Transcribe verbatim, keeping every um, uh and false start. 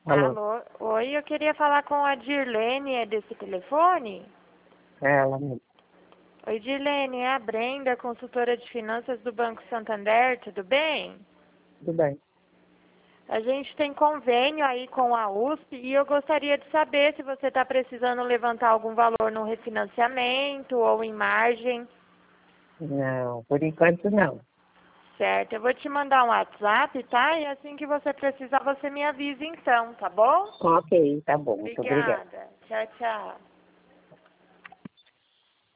Alô? Alô? Oi, eu queria falar com a Dirlene, é desse telefone? É ela mesmo. Oi, Dirlene, é a Brenda, consultora de finanças do Banco Santander, tudo bem? Tudo bem. A gente tem convênio aí com a U S P e eu gostaria de saber se você está precisando levantar algum valor no refinanciamento ou em margem. Não, por enquanto não. Certo, eu vou te mandar um WhatsApp, tá? E assim que você precisar, você me avisa então, tá bom? Ok, tá bom. Muito obrigada. Obrigada. Tchau, tchau.